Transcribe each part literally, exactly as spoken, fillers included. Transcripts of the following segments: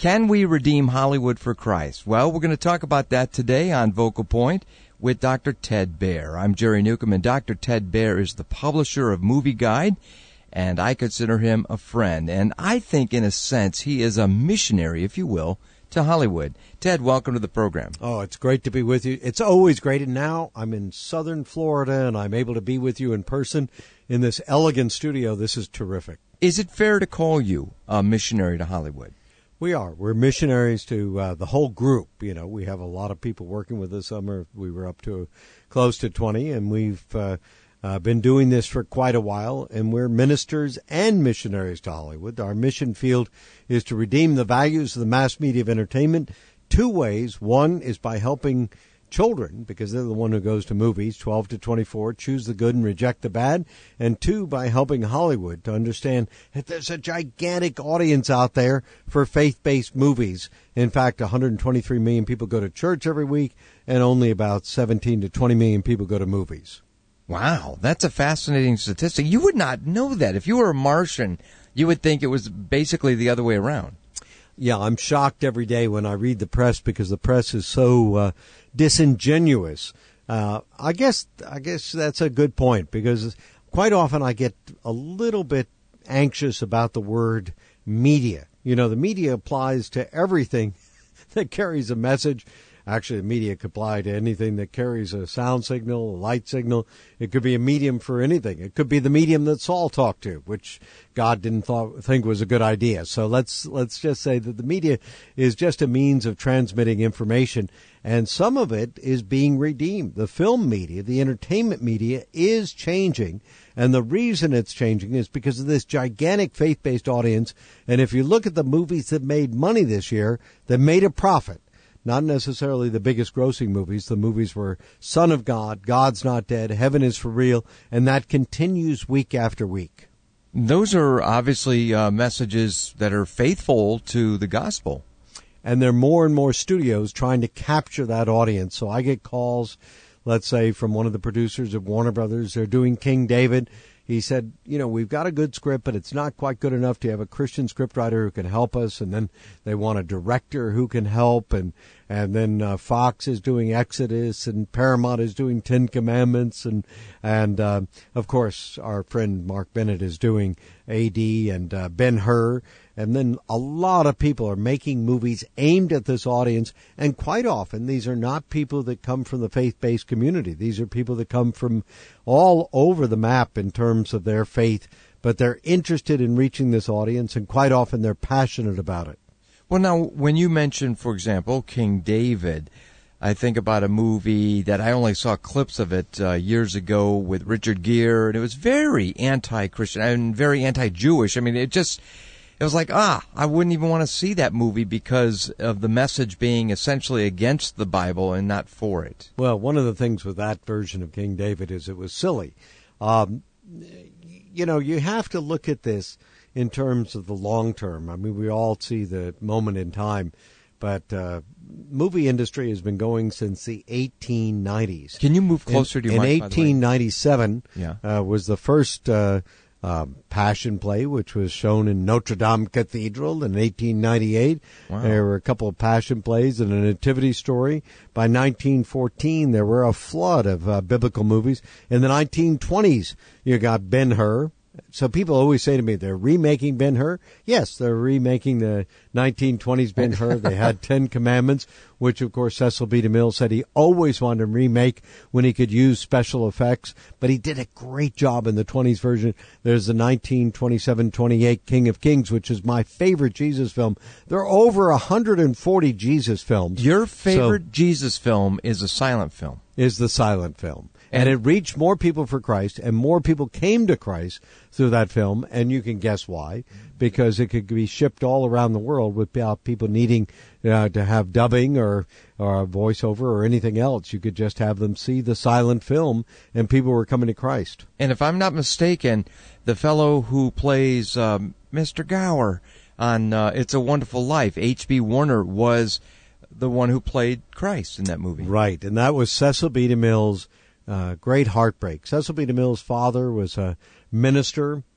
Can we redeem Hollywood for Christ? Well, we're going to talk about that today on Vocal Point with Doctor Ted Baehr. I'm Jerry Newcomb, and Doctor Ted Baehr is the publisher of Movie Guide, and I consider him a friend. And I think, in a sense, he is a missionary, if you will, to Hollywood. Ted, welcome to the program. Oh, it's great to be with you. It's always great. And now I'm in southern Florida, and I'm able to be with you in person in this elegant studio. This is terrific. Is it fair to call you a missionary to Hollywood? We are. We're missionaries to uh, the whole group. You know, we have a lot of people working with us this summer. We were up to close to twenty, and we've uh, uh, been doing this for quite a while, and we're ministers and missionaries to Hollywood. Our mission field is to redeem the values of the mass media of entertainment two ways. One is by helping children, because they're the one who goes to movies, twelve to twenty-four, choose the good and reject the bad. And two, by helping Hollywood to understand that there's a gigantic audience out there for faith-based movies. In fact, one hundred twenty-three million people go to church every week, and only about seventeen to twenty million people go to movies. Wow, that's a fascinating statistic. You would not know that. If you were a Martian, you would think it was basically the other way around. Yeah, I'm shocked every day when I read the press, because the press is so uh, disingenuous. Uh, I guess I guess that's a good point, because quite often I get a little bit anxious about the word media. You know, the media applies to everything that carries a message. Actually, the media could apply to anything that carries a sound signal, a light signal. It could be a medium for anything. It could be the medium that Saul talked to, which God didn't thought, think was a good idea. So let's let's just say that the media is just a means of transmitting information, and some of it is being redeemed. The film media, the entertainment media, is changing, and the reason it's changing is because of this gigantic faith-based audience. And if you look at the movies that made money this year, that made a profit, not necessarily the biggest grossing movies. The movies were Son of God, God's Not Dead, Heaven is for Real, and that continues week after week. Those are obviously uh, messages that are faithful to the gospel. And there are more and more studios trying to capture that audience. So I get calls, let's say, from one of the producers of Warner Brothers. They're doing King David. He said, you know, we've got a good script, but it's not quite good enough to have a Christian scriptwriter who can help us. And then they want a director who can help. And, and then uh, Fox is doing Exodus, and Paramount is doing Ten Commandments. And, and uh, of course, our friend Mark Bennett is doing A D and uh, Ben-Hur. And then a lot of people are making movies aimed at this audience. And quite often, these are not people that come from the faith-based community. These are people that come from all over the map in terms of their faith. But they're interested in reaching this audience, and quite often they're passionate about it. Well, now, when you mention, for example, King David, I think about a movie that I only saw clips of it uh, years ago with Richard Gere, and it was very anti-Christian and very anti-Jewish. I mean, it just... It was like, ah, I wouldn't even want to see that movie because of the message being essentially against the Bible and not for it. Well, one of the things with that version of King David is it was silly. Um, you know, you have to look at this in terms of the long term. I mean, we all see the moment in time, but uh, movie industry has been going since the eighteen nineties. Can you move closer in, to your mic? In mic, eighteen ninety-seven yeah. uh, was the first... Uh, Um, Passion Play, which was shown in Notre Dame Cathedral in eighteen ninety-eight. Wow. There were a couple of Passion Plays and a Nativity Story. By nineteen fourteen, there were a flood of uh, biblical movies. In the nineteen twenties, you got Ben-Hur. So people always say to me, they're remaking Ben-Hur. Yes, they're remaking the nineteen twenties Ben-Hur. They had Ten Commandments, which, of course, Cecil B. DeMille said he always wanted to remake when he could use special effects. But he did a great job in the twenties version. There's the nineteen twenty-seven twenty-eight King of Kings, which is my favorite Jesus film. There are over one hundred forty Jesus films. Your favorite so, Jesus film is a silent film. Is the silent film. And it reached more people for Christ, and more people came to Christ through that film, and you can guess why, because it could be shipped all around the world without people needing uh, to have dubbing or, or voiceover or anything else. You could just have them see the silent film, and people were coming to Christ. And if I'm not mistaken, the fellow who plays um, Mister Gower on uh, It's a Wonderful Life, H B Warner, was the one who played Christ in that movie. Right, and that was Cecil B. DeMille's Uh, great heartbreak. Cecil B. DeMille's father was a minister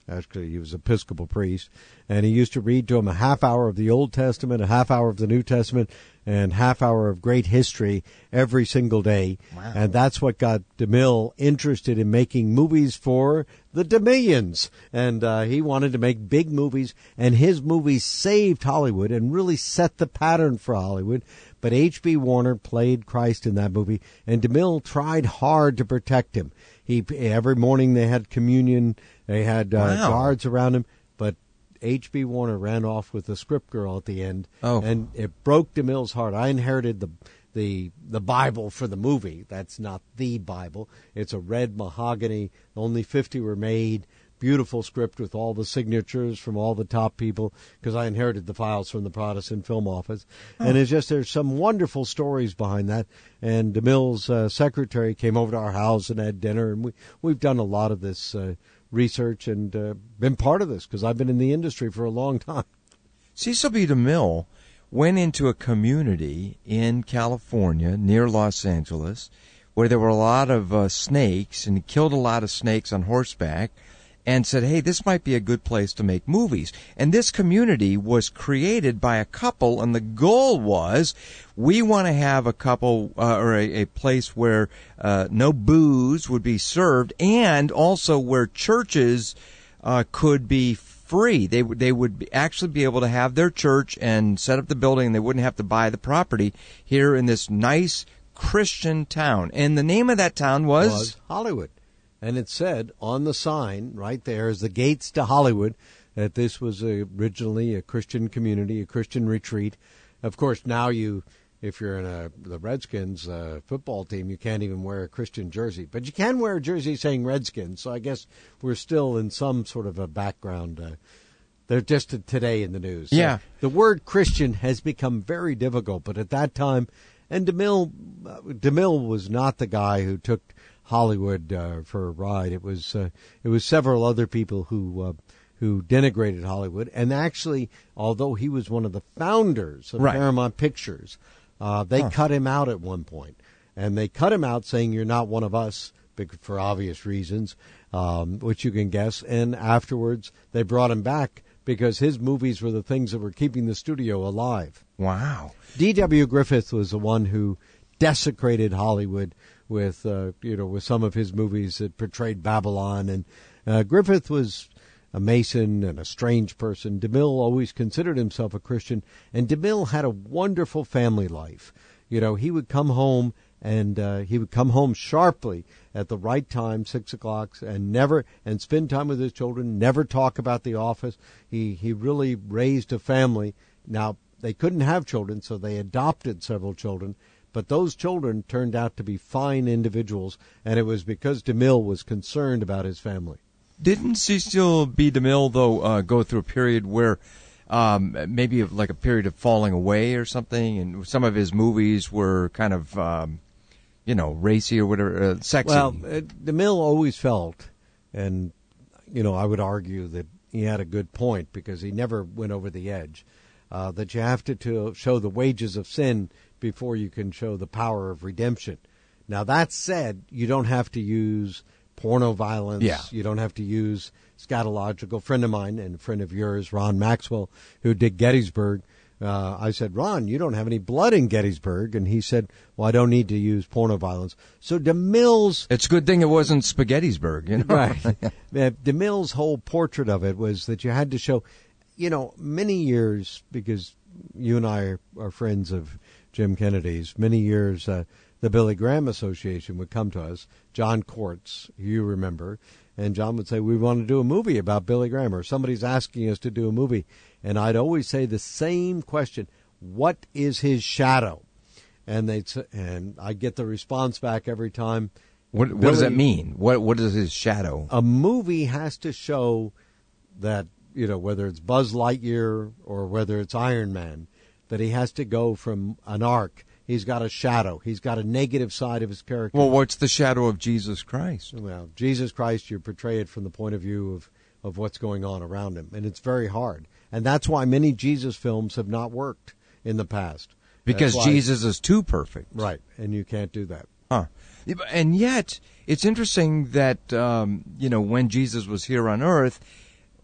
Actually, he was an Episcopal priest, and he used to read to him a half hour of the Old Testament, a half hour of the New Testament, and half hour of great history every single day. Wow. And that's what got DeMille interested in making movies for the DeMillions. And uh, he wanted to make big movies, and his movies saved Hollywood and really set the pattern for Hollywood. But H B. Warner played Christ in that movie, and DeMille tried hard to protect him. He every morning they had communion, they had uh, wow. guards around him, but H B. Warner ran off with the script girl at the end, oh. and it broke DeMille's heart. I inherited the the the Bible for the movie. That's not the Bible. It's a red mahogany. Only fifty were made. Beautiful script with all the signatures from all the top people, because I inherited the files from the Protestant Film Office. Oh. And it's just, there's some wonderful stories behind that. And DeMille's uh, secretary came over to our house and had dinner, and we, we've done a lot of this uh, research and uh, been part of this, because I've been in the industry for a long time. Cecil B. DeMille went into a community in California near Los Angeles where there were a lot of uh, snakes, and he killed a lot of snakes on horseback, and said, hey, this might be a good place to make movies. And this community was created by a couple, and the goal was, we want to have a couple, uh, or a, a place where uh, no booze would be served, and also where churches uh, could be free. They, they would be, actually be able to have their church and set up the building, and they wouldn't have to buy the property here in this nice Christian town. And the name of that town was? was Hollywood. And it said on the sign right there, as the gates to Hollywood, that this was a, originally a Christian community, a Christian retreat. Of course, now you, if you're in a the Redskins uh, football team, you can't even wear a Christian jersey. But you can wear a jersey saying Redskins, so I guess we're still in some sort of a background. Uh, they're just today in the news. Yeah. So the word Christian has become very difficult, but at that time, and DeMille, uh, DeMille was not the guy who took Hollywood uh, for a ride. It was uh, it was several other people who uh, who denigrated Hollywood, and actually, although he was one of the founders of right. Paramount Pictures, uh, they huh. cut him out at one point, and they cut him out saying you're not one of us, for obvious reasons, um, which you can guess. And afterwards, they brought him back because his movies were the things that were keeping the studio alive. Wow. D W. Griffith was the one who desecrated Hollywood with uh, you know with some of his movies that portrayed Babylon, and uh, Griffith was a Mason and a strange person. DeMille always considered himself a Christian, and DeMille had a wonderful family life. You know, he would come home and uh, he would come home sharply at the right time, six o'clock, and never and spend time with his children. Never talk about the office. He he really raised a family. Now they couldn't have children, so they adopted several children. But those children turned out to be fine individuals, and it was because DeMille was concerned about his family. Didn't Cecil B. DeMille, though, uh, go through a period where um, maybe like a period of falling away or something, and some of his movies were kind of, um, you know, racy or whatever, uh, sexy? Well, uh, DeMille always felt, and, you know, I would argue that he had a good point because he never went over the edge, uh, that you have to, to show the wages of sin before you can show the power of redemption. Now, that said, you don't have to use porno violence. Yeah. You don't have to use scatological. A friend of mine and a friend of yours, Ron Maxwell, who did Gettysburg, uh, I said, Ron, you don't have any blood in Gettysburg. And he said, well, I don't need to use porno violence. So DeMille's... It's a good thing it wasn't Spaghettysburg, you know? Right. DeMille's whole portrait of it was that you had to show, you know, many years, because you and I are, are friends of Jim Kennedy's, many years, uh, the Billy Graham Association would come to us, John Quartz, you remember, and John would say, we want to do a movie about Billy Graham, or somebody's asking us to do a movie. And I'd always say the same question, what is his shadow? And they'd say, and I get the response back every time. What, what Billy, does that mean? What What is his shadow? A movie has to show that, you know, whether it's Buzz Lightyear or whether it's Iron Man, that he has to go from an arc. He's got a shadow. He's got a negative side of his character. Well, what's the shadow of Jesus Christ? Well, Jesus Christ, you portray it from the point of view of, of what's going on around him, and it's very hard. And that's why many Jesus films have not worked in the past. Because why, Jesus is too perfect. Right, and you can't do that. Huh. And yet, it's interesting that, um, you know, when Jesus was here on earth,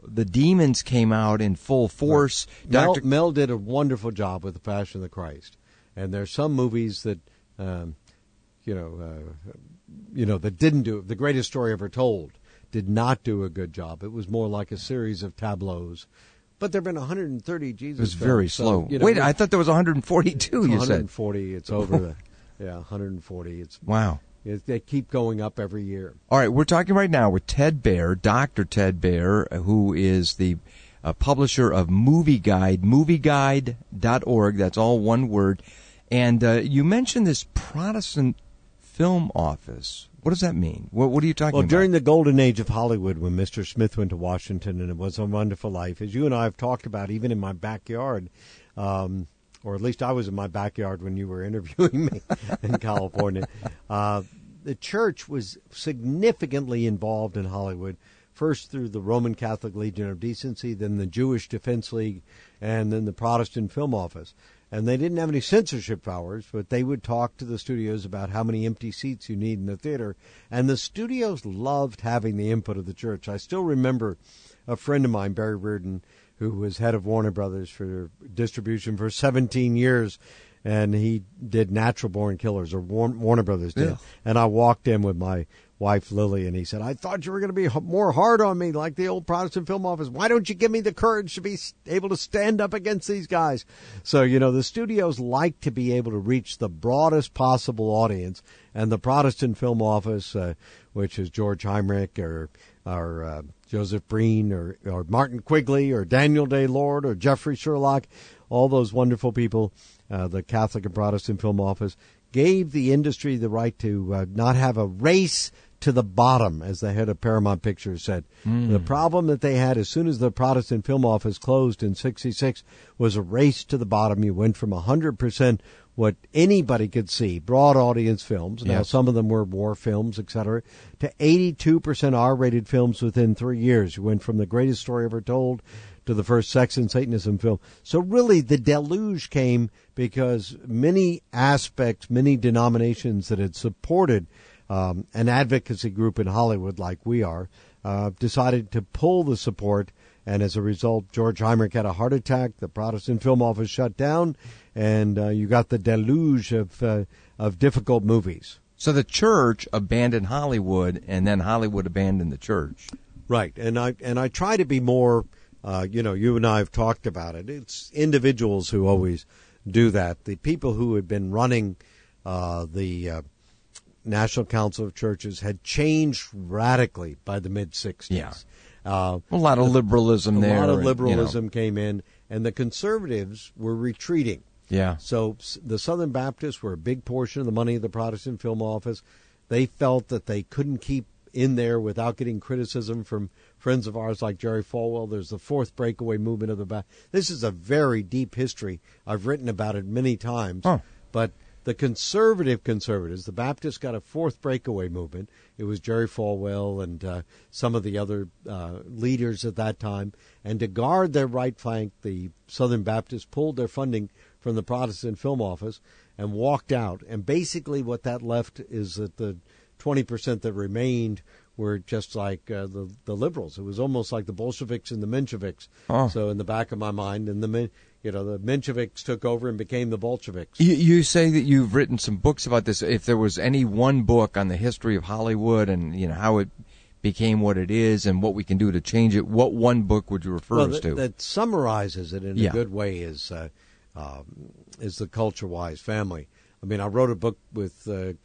the demons came out in full force. Right. Mel, Doctor Mel did a wonderful job with The Passion of the Christ, and there's some movies that, um, you know, uh, you know, that didn't do it. The Greatest Story Ever Told did not do a good job. It was more like a series of tableaus. But there have been one hundred thirty Jesus It was films, very so, slow. you know, Wait, I thought there was one hundred forty-two, you one hundred forty, said. it's over the, yeah, one hundred forty. It's Wow. it, they keep going up every year. All right, we're talking right now with Ted Baehr, Doctor Ted Baehr, who is the uh, publisher of Movie Guide, movie guide dot org. That's all one word. And uh, you mentioned this Protestant film office. What does that mean? What, what are you talking Well, about? during the golden age of Hollywood, when Mister Smith went to Washington, and it was a wonderful life, as you and I have talked about, even in my backyard, um, or at least I was in my backyard when you were interviewing me in California, uh, the church was significantly involved in Hollywood, first through the Roman Catholic Legion of Decency, then the Jewish Defense League, and then the Protestant Film Office. And they didn't have any censorship powers, but they would talk to the studios about how many empty seats you need in the theater. And the studios loved having the input of the church. I still remember a friend of mine, Barry Reardon, who was head of Warner Brothers for distribution for seventeen years, and he did Natural Born Killers, or Warner Brothers did. Yeah. And I walked in with my wife, Lily, and he said, I thought you were going to be more hard on me like the old Protestant Film Office. Why don't you give me the courage to be able to stand up against these guys? So, you know, the studios like to be able to reach the broadest possible audience, and the Protestant Film Office, uh, which is George Heinrich or, or uh, Joseph Breen or, or Martin Quigley or Daniel Day-Lord or Jeffrey Sherlock, all those wonderful people, uh, the Catholic and Protestant Film Office, gave the industry the right to uh, not have a race to the bottom, as the head of Paramount Pictures said. Mm. The problem that they had as soon as the Protestant Film Office closed in sixty-six was a race to the bottom. You went from one hundred percent what anybody could see, broad audience films, now yes. some of them were war films, et cetera, to eighty-two percent R-rated films within three years. You went from The Greatest Story Ever Told to the first Sex and Satanism film. So really the deluge came because many aspects, many denominations that had supported um, an advocacy group in Hollywood like we are, uh, decided to pull the support, and as a result, George Heinrich had a heart attack, the Protestant Film Office shut down, and uh, you got the deluge of uh, of difficult movies. So the church abandoned Hollywood, and then Hollywood abandoned the church. Right, and I and I try to be more, uh, you know, you and I have talked about it. It's individuals who always do that. The people who had been running uh, the uh, National Council of Churches had changed radically by the mid-sixties. Yeah. Uh, a lot of liberalism a there. A lot of and, liberalism you know. came in, and the conservatives were retreating. Yeah. So the Southern Baptists were a big portion of the money of the Protestant Film Office. They felt that they couldn't keep in there without getting criticism from friends of ours like Jerry Falwell. There's the fourth breakaway movement of the Baptist. This is a very deep history. I've written about it many times. Huh. But the conservative conservatives, the Baptists got a fourth breakaway movement. It was Jerry Falwell and uh, some of the other uh, leaders at that time. And to guard their right flank, the Southern Baptists pulled their funding from the Protestant Film Office and walked out. And basically what that left is that the twenty percent that remained were just like uh, the the liberals. It was almost like the Bolsheviks and the Mensheviks. Oh. So in the back of my mind, and the you know the Mensheviks took over and became the Bolsheviks. You, you say that you've written some books about this. If there was any one book on the history of Hollywood and you know how it became what it is and what we can do to change it, what one book would you refer well, us that, to? that summarizes it in yeah. a good way is uh, um, is the Culture Wise family. I mean, I wrote a book with uh,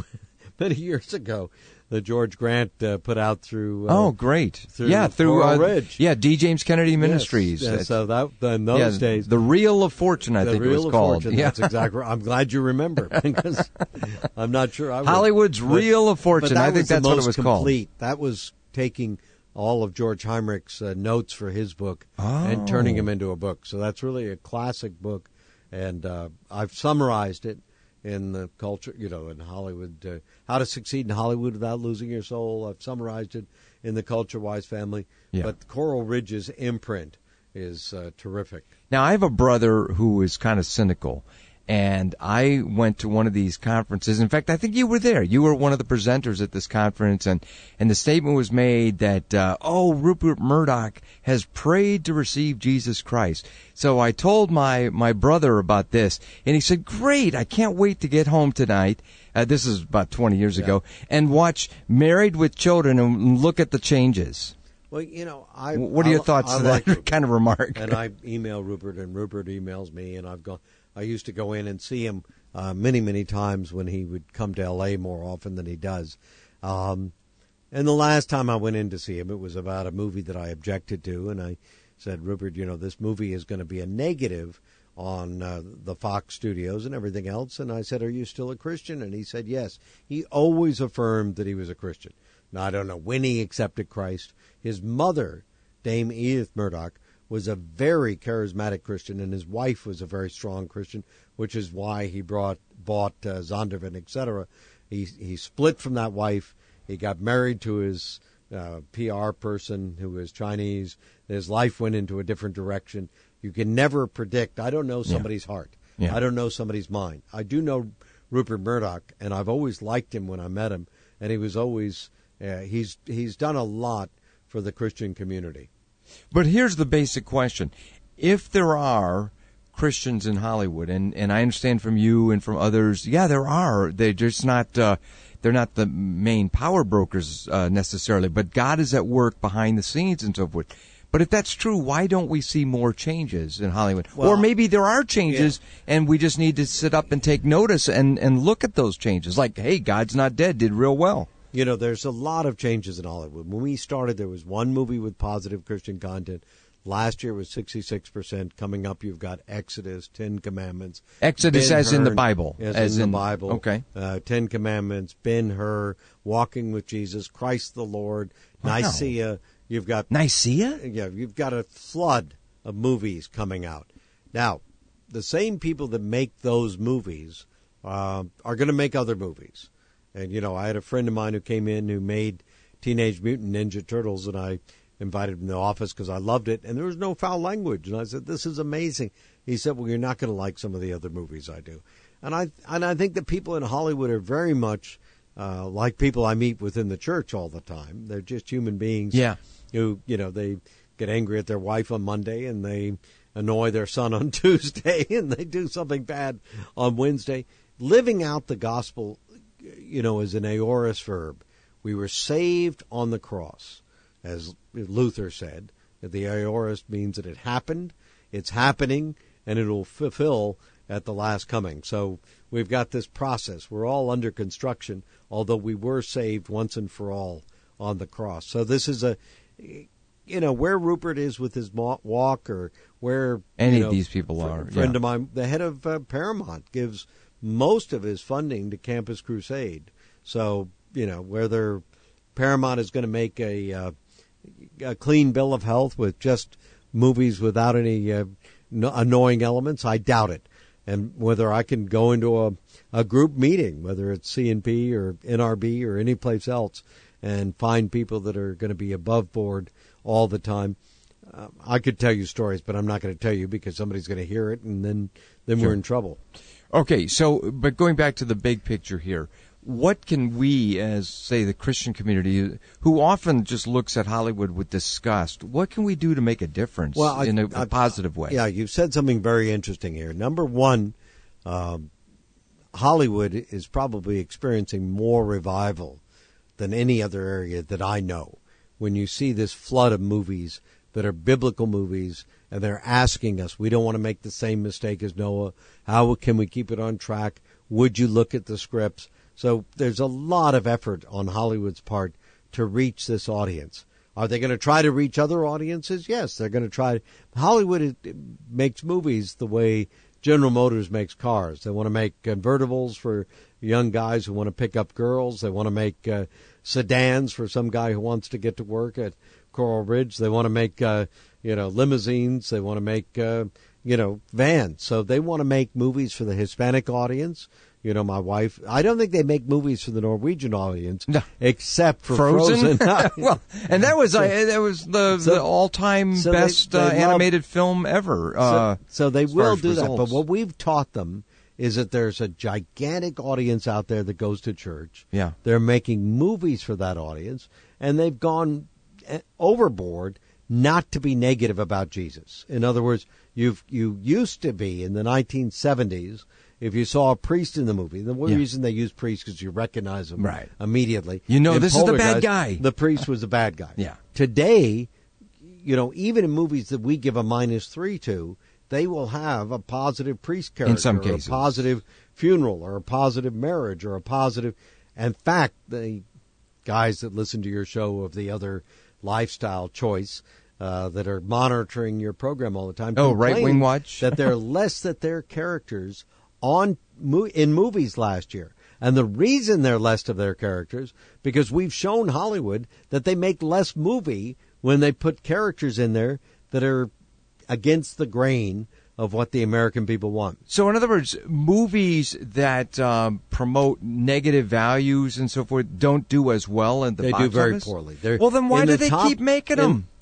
many years ago that George Grant uh, put out through. Uh, oh, great! Through yeah, through Coral uh, Ridge. Yeah, D. James Kennedy Ministries. Yes, yeah, so that in those yeah, days, the Reel of Fortune, I the think Reel it was of called. Fortune, yeah. That's exactly right. I'm glad you remember because I'm not sure. I would. Hollywood's but, Reel of Fortune. But that I think was that's the what most it was complete. called. That was taking all of George Heinrich's uh, notes for his book oh. and turning them into a book. So that's really a classic book, and uh, I've summarized it in the culture, you know, in Hollywood, uh, How to Succeed in Hollywood Without Losing Your Soul. I've summarized it in the Culture Wise family. Yeah. But Coral Ridge's imprint is uh, terrific. Now, I have a brother who is kind of cynical, And I went to one of these conferences. In fact, I think you were there. You were one of the presenters at this conference, and, and the statement was made that, uh, oh, Rupert Murdoch has prayed to receive Jesus Christ. So I told my, my brother about this, and he said, great, I can't wait to get home tonight. Uh, this is about twenty years yeah. ago, and watch Married with Children and look at the changes. Well, you know, I. What are your I, thoughts I to like that Rupert. kind of remark? And I email Rupert, and Rupert emails me, and I've gone. I used to go in and see him uh, many, many times when he would come to L A more often than he does. Um, and the last time I went in to see him, it was about a movie that I objected to, and I said, Rupert, you know, this movie is going to be a negative on uh, the Fox studios and everything else. And I said, are you still a Christian? And he said, yes. He always affirmed that he was a Christian. Now, I don't know when he accepted Christ. His mother, Dame Edith Murdoch, was a very charismatic Christian, and his wife was a very strong Christian, which is why he brought bought uh, Zondervan, et cetera. He, he split from that wife. He got married to his uh, P R person who was Chinese. His life went into a different direction. You can never predict. I don't know somebody's yeah. heart. Yeah. I don't know somebody's mind. I do know Rupert Murdoch, and I've always liked him when I met him, and he was always uh, he's he's done a lot for the Christian community. But here's the basic question. If there are Christians in Hollywood, and, and I understand from you and from others, yeah, there are. They're just not, uh, they're not the main power brokers uh, necessarily, but God is at work behind the scenes and so forth. But if that's true, why don't we see more changes in Hollywood? Well, or maybe there are changes, yeah. and we just need to sit up and take notice and, and look at those changes. Like, hey, God's Not Dead did real well. You know, there's a lot of changes in Hollywood. When we started, there was one movie with positive Christian content. Last year was sixty-six percent. Coming up, you've got Exodus, Ten Commandments. Exodus Ben as Hur, in the Bible. As, as in, in the Bible. Okay. Uh, Ten Commandments, Ben-Hur, Walking with Jesus, Christ the Lord, wow. Nicaea. You've got Nicaea? Yeah, you've got a flood of movies coming out. Now, the same people that make those movies uh, are going to make other movies. And, you know, I had a friend of mine who came in who made Teenage Mutant Ninja Turtles, and I invited him to the office because I loved it, and there was no foul language. And I said, this is amazing. He said, well, you're not going to like some of the other movies I do. And I and I think that people in Hollywood are very much uh, like people I meet within the church all the time. They're just human beings yeah. who, you know, they get angry at their wife on Monday, and they annoy their son on Tuesday, and they do something bad on Wednesday. Living out the gospel, you know, is an aorist verb. We were saved on the cross, as Luther said. The aorist means that it happened, it's happening, and it will fulfill at the last coming. So we've got this process. We're all under construction, although we were saved once and for all on the cross. So this is a, you know, where Rupert is with his walk, or where any you know, of these people are. A friend yeah. of mine, the head of uh, Paramount, gives most of his funding to Campus Crusade. So, you know, whether Paramount is going to make a, uh, a clean bill of health with just movies without any uh, no, annoying elements, I doubt it. And whether I can go into a, a group meeting, whether it's C N P or N R B or any place else, and find people that are going to be above board all the time. Uh, I could tell you stories, but I'm not going to tell you because somebody's going to hear it, and then, then sure. we're in trouble. Okay, so, but going back to the big picture here, what can we, as, say, the Christian community, who often just looks at Hollywood with disgust, what can we do to make a difference well, I, in a, I, a positive way? Yeah, you've said something very interesting here. Number one, um, Hollywood is probably experiencing more revival than any other area that I know. When you see this flood of movies that are biblical movies, and they're asking us, we don't want to make the same mistake as Noah. How can we keep it on track? Would you look at the scripts? So there's a lot of effort on Hollywood's part to reach this audience. Are they going to try to reach other audiences? Yes, they're going to try. Hollywood it, it makes movies the way General Motors makes cars. They want to make convertibles for young guys who want to pick up girls. They want to make uh, sedans for some guy who wants to get to work at Coral Ridge. They want to make, uh, you know, limousines. They want to make, uh, you know, vans. So they want to make movies for the Hispanic audience. You know, my wife, I don't think they make movies for the Norwegian audience, no. except for Frozen. Frozen. Well, and that was so, uh, that was the, so, the all-time so best they, they uh, love, animated film ever. Uh, so, so they will do results. that. But what we've taught them is that there's a gigantic audience out there that goes to church. Yeah. They're making movies for that audience, and they've gone overboard not to be negative about Jesus. In other words, you've you used to be in the nineteen seventies, if you saw a priest in the movie, the Yeah. reason they use priests because you recognize them Right. immediately. You know In this is the bad Poltergeist, guy. The priest was the bad guy. Yeah. Today, you know, even in movies that we give a minus three to, they will have a positive priest character, In some or cases. a positive funeral, or a positive marriage, or a positive. In fact, the guys that listen to your show of the other lifestyle choice uh, that are monitoring your program all the time. Oh, complain Right Wing Watch? that they're less that their characters on mo- in movies last year. And the reason they're less of their characters, because we've shown Hollywood that they make less movie when they put characters in there that are against the grain of what the American people want. So, in other words, movies that um, promote negative values and so forth don't do as well in the They box do very office? poorly. They're Well, then why in do the they top- keep making in- them?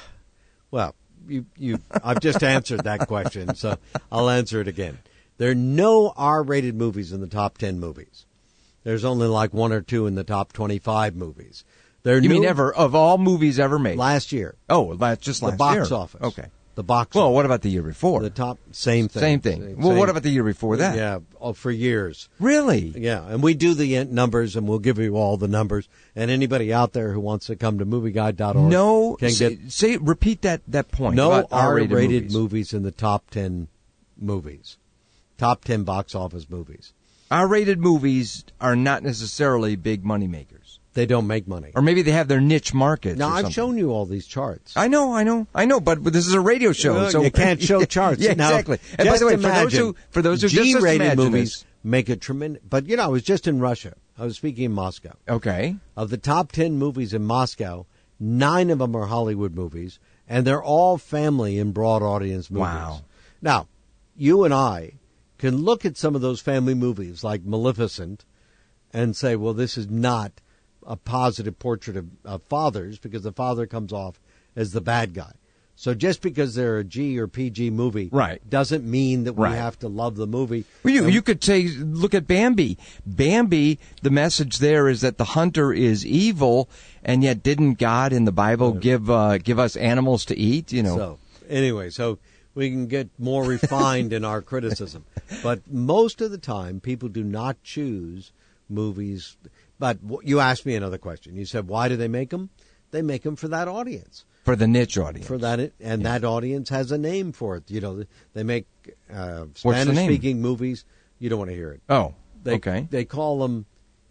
Well, you, you, I've just answered that question, so I'll answer it again. There are no R-rated movies in the top ten movies. There's only like one or two in the top twenty-five movies. There are You mean no- ever of all movies ever made? last year? Oh, la- just The last box year. office. Okay. The box. Well, office. what about the year before? The top same thing. Same thing. Same- well, what same- about the year before that? Yeah, oh, for years. Really? Yeah, and we do the en- numbers, and we'll give you all the numbers. And anybody out there who wants to come to movie guide dot org No. can Say, get say repeat that that point. no about R-rated R-rated movies. movies in the top ten movies, top ten box office movies. R-rated movies are not necessarily big money makers, They don't make money. or maybe they have their niche markets. Now or I've something. shown you all these charts. I know, I know, I know, but, but this is a radio show, Well, so you can't show charts. yeah, Now, exactly. And by just the way, for those imagine, who for those who just G-rated imagine movies this. make a tremendous. But you know, I was just in Russia. I was speaking in Moscow. Okay. Of the top ten movies in Moscow, nine of them are Hollywood movies, and they're all family and broad audience movies. Wow. Now, you and I can look at some of those family movies, like Maleficent, and say, well, this is not a positive portrait of, of fathers, because the father comes off as the bad guy. So just because they're a G or P G movie Right. doesn't mean that we Right. have to love the movie. Well, you And- you could say, look at Bambi. Bambi, the message there is that the hunter is evil, and yet didn't God in the Bible give uh, give us animals to eat? You know. So, anyway, so we can get more refined in our criticism. But most of the time, people do not choose movies. But w- you asked me another question. You said, why do they make them? They make them for that audience. For the niche audience. For that, and that audience has a name for it. You know, they make uh, What's the name? Spanish-speaking movies. You don't want to hear it. Oh, They, okay. They call them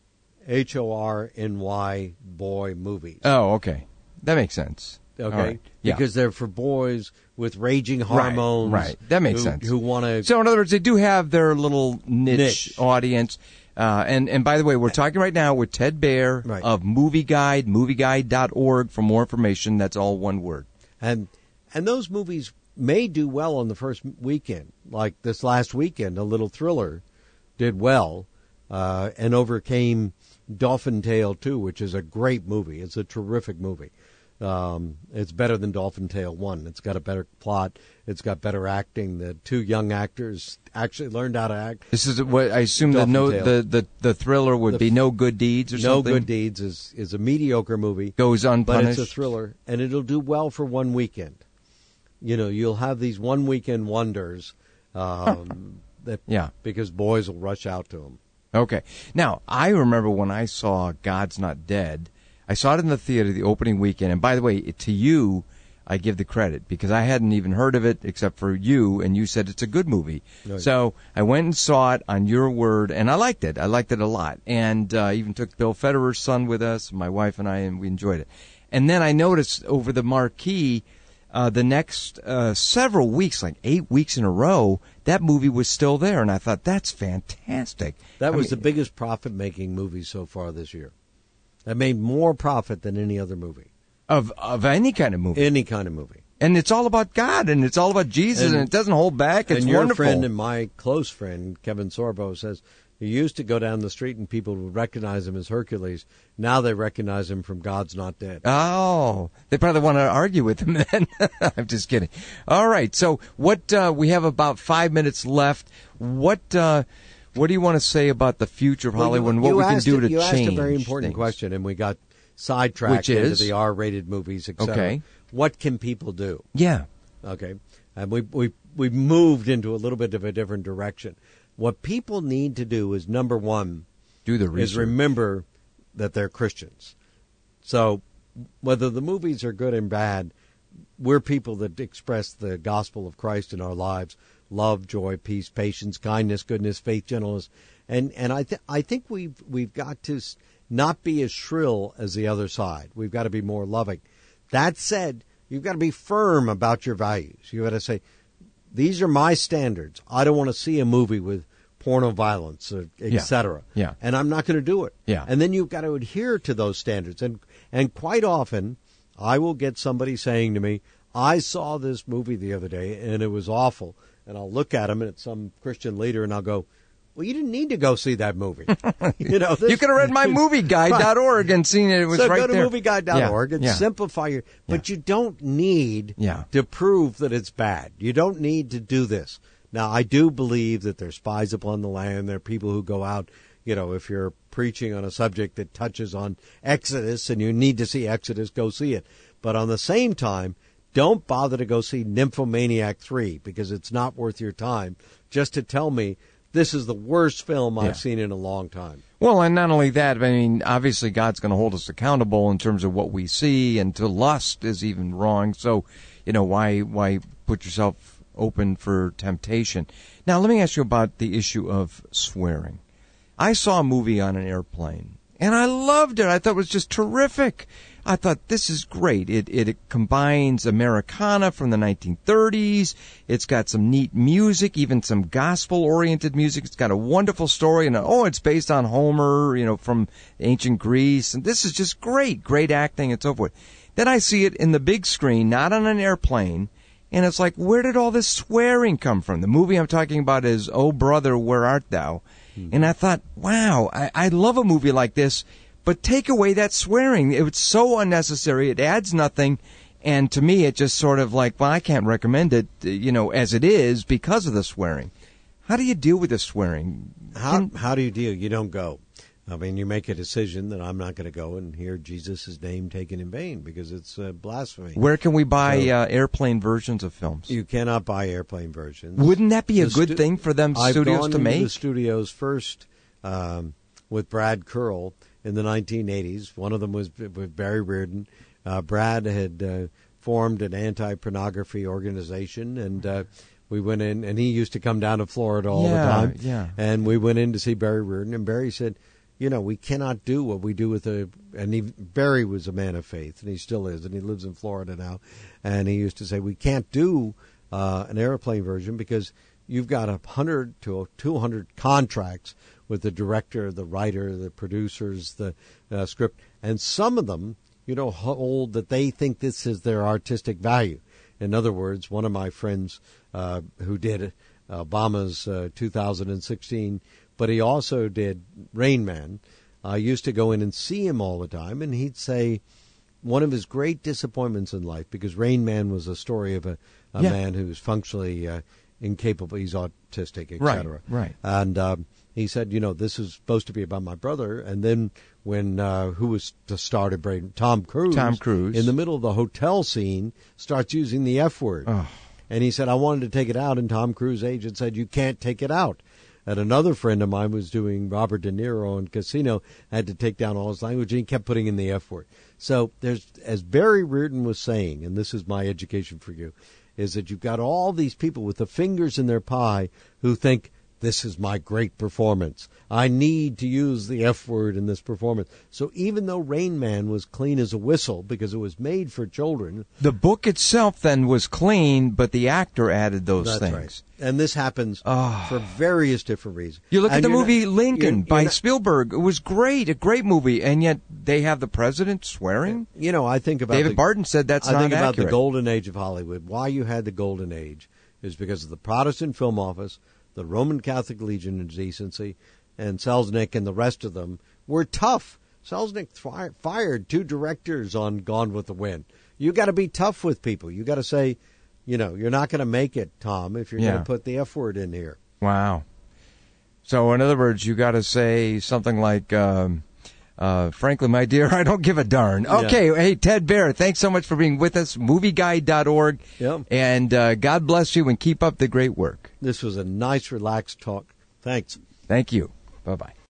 H O R N Y boy movies. Oh, okay. That makes sense. Okay, All right. Yeah. because they're for boys with raging hormones. Right, right. That makes who, sense. Who want to? So, in other words, they do have their little niche, Niche. audience. Uh, and, and by the way, we're talking right now with Ted Baer Right. of Movie Guide, movie guide dot org for more information. That's all one word. and and those movies may do well on the first weekend. Like this last weekend, A Little Thriller did well uh, and overcame Dolphin Tale two, which is a great movie. It's a terrific movie. Um, it's better than Dolphin Tale one. It's got a better plot. It's got better acting. The two young actors actually learned how to act. This is what I assume the Dolphin no Tale. the, the, the thriller would The be f- No Good Deeds or No something. Good Deeds is, is a mediocre movie. Goes But unpunished. it's a thriller, and it'll do well for one weekend. You know, you'll have these one weekend wonders um, that Yeah. because boys will rush out to them. Okay. Now, I remember when I saw God's Not Dead, I saw it in the theater the opening weekend. And by the way, to you, I give the credit because I hadn't even heard of it except for you, and you said it's a good movie. Right. So I went and saw it on your word, and I liked it. I liked it a lot. And uh, even took Bill Federer's son with us, my wife and I, and we enjoyed it. And then I noticed over the marquee, uh, the next uh, several weeks, like eight weeks in a row, that movie was still there. And I thought, that's fantastic. That I was mean, the biggest profit-making movie so far this year. That made more profit than any other movie, Of of any kind of movie. any kind of movie. And it's all about God, and it's all about Jesus, and, And- it doesn't hold back. It's and your wonderful. friend and my close friend, Kevin Sorbo, says, You used to go down the street and people would recognize him as Hercules. Now they recognize him from God's Not Dead. Oh, they probably want to argue with him then. I'm just kidding. All right, so what uh, we have about five minutes left. What uh, what do you want to say about the future of Hollywood Well, and you, what you we can do a, to you change You asked a very important things. question, and we got sidetracked Which is? into the R-rated movies, et cetera. Okay. What can people do? Yeah. Okay. And we we we moved into a little bit of a different direction. What people need to do is, number one, Do the is research. remember that they're Christians. So whether the movies are good and bad, we're people that express the gospel of Christ in our lives: love, joy, peace, patience, kindness, goodness, faith, gentleness. And and I th- I think we've we've got to not be as shrill as the other side. We've got to be more loving. That said, you've got to be firm about your values. You've got to say, these are my standards. I don't want to see a movie with porno violence, et cetera. Yeah. Yeah. And I'm not going to do it. Yeah. And then you've got to adhere to those standards. And and quite often, I will get somebody saying to me, I saw this movie the other day and it was awful. And I'll look at him and it's some Christian leader and I'll go, well, you didn't need to go see that movie. you know, this, you could have read my movie guide dot org and seen it. It was so right go to there. movie guide dot org Yeah, and yeah. simplify your. But you don't need Yeah. to prove that it's bad. You don't need to do this. Now, I do believe that there's spies upon the land. There are people who go out. You know, if you're preaching on a subject that touches on Exodus and you need to see Exodus, go see it. But on the same time, don't bother to go see Nymphomaniac three because it's not worth your time just to tell me this is the worst film I've Yeah. seen in a long time. Well, and not only that, I mean, obviously God's going to hold us accountable in terms of what we see, and to lust is even wrong. So, you know, why why put yourself open for temptation? Now, let me ask you about the issue of swearing. I saw a movie on an airplane, and I loved it. I thought it was just terrific. I thought, this is great. It, it it combines Americana from the nineteen thirties. It's got some neat music, even some gospel-oriented music. It's got a wonderful story, and oh, it's based on Homer, you know, from ancient Greece. And this is just great, great acting and so forth. Then I see it in the big screen, not on an airplane, and it's like, where did all this swearing come from? The movie I'm talking about is Oh Brother, Where Art Thou? Mm-hmm. And I thought, wow, I, I love a movie like this. But take away that swearing. It's so unnecessary. It adds nothing. And to me, it just sort of like, well, I can't recommend it, you know, as it is because of the swearing. How do you deal with the swearing? How Can, how do you deal? You don't go. I mean, you make a decision that I'm not going to go and hear Jesus' name taken in vain because it's uh, blasphemy. where can we buy So- uh, airplane versions of films? You cannot buy airplane versions. Wouldn't that be a The good stu- thing for them I've studios gone to into make? the studios first um, with Brad Curl in the nineteen eighties. One of them was with Barry Reardon. Uh, Brad had uh, formed an anti-pornography organization, and uh, we went in, and he used to come down to Florida all Yeah, the time. yeah. And we went in to see Barry Reardon, and Barry said, you know, we cannot do what we do with a, and he, Barry was a man of faith, and he still is, and he lives in Florida now, and he used to say, we can't do uh, an airplane version because you've got a hundred to two hundred contracts with the director, the writer, the producers, the uh, script, and some of them, you know, hold that they think this is their artistic value. In other words, one of my friends uh, who did Obama's uh, two thousand sixteen, but he also did Rain Man. I used to go in and see him all the time, and he'd say one of his great disappointments in life, because Rain Man was a story of a, a Yeah. man who's functionally uh, incapable, he's autistic, et Right, cetera. right. And um, he said, you know, this is supposed to be about my brother. And then when, uh, who was to start a brain? Tom Cruise. Tom Cruise. In the middle of the hotel scene, starts using the F word. Oh. And he said, I wanted to take it out. And Tom Cruise's agent said, you can't take it out. And another friend of mine was doing Robert De Niro in Casino, had to take down all his language, and he kept putting in the F word. So there's, as Barry Reardon was saying, and this is my education for you, is that you've got all these people with the fingers in their pie who think, this is my great performance. I need to use the F word in this performance. So even though Rain Man was clean as a whistle because it was made for children. The book itself then was clean, but the actor added those That's things. right. And this happens Oh. for various different reasons. You look And at the you're movie not- Lincoln you're- by you're not- Spielberg. It was great, a great movie, and yet they have the president swearing? You know, I think about David the, Barton said that's I not think about accurate. the golden age of Hollywood. Why you had the golden age is because of the Protestant Film Office, the Roman Catholic Legion of Decency, and Selznick and the rest of them were tough. Selznick fi- fired two directors on Gone with the Wind. You got to be tough with people. You got to say, you know, you're not going to make it, Tom, if you're Yeah. going to put the F word in here. Wow. So, in other words, you got to say something like, um, uh, frankly, my dear, I don't give a darn. Okay. Yeah. Hey, Ted Baehr, thanks so much for being with us. movie guide dot org. Yep. And uh, God bless you and keep up the great work. This was a nice, relaxed talk. Thanks. Thank you. Bye-bye.